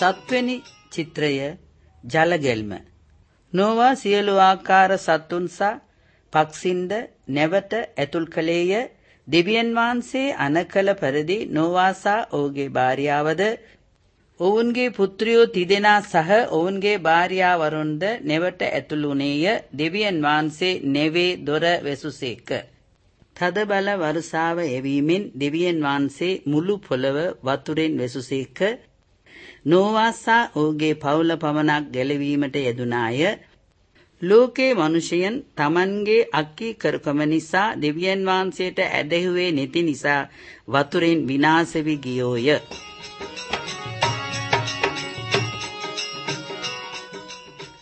සත්වෙනි චිත්‍රය ජලගැල්ම. නොවා සියලු ආකාර සත්තුන්සා පක්ෂින්ද නැවට ඇතුල් කළේය. දෙවියන් වහන්සේ අනකල පරිදි නොවාසා ඔහුගේ භාර්යාවද ඔවුන්ගේ පුත්‍රයෝ තිදෙනා සහ ඔවුන්ගේ භාර්යාවරුන්ද නැවට ඇතුළු වුණේය. දෙවියන් වහන්සේ නෙවේ දොර වැසුසේක. තද බල වර්ෂාව එවීමෙන් දෙවියන් වහන්සේ මුළු පොළව වතුරෙන් වැසුසේක. නොවාසා ඔහුගේ පවුල පමණක් ගැලවීමට යෙදුනාය. ලෝකේ මනුෂයන් තමන්ගේ අක්කීකරුකම නිසා දෙවියන් වහන්සේට ඇදහුවේ නැති නිසා වතුරෙන් විනාශ වී ගියෝය.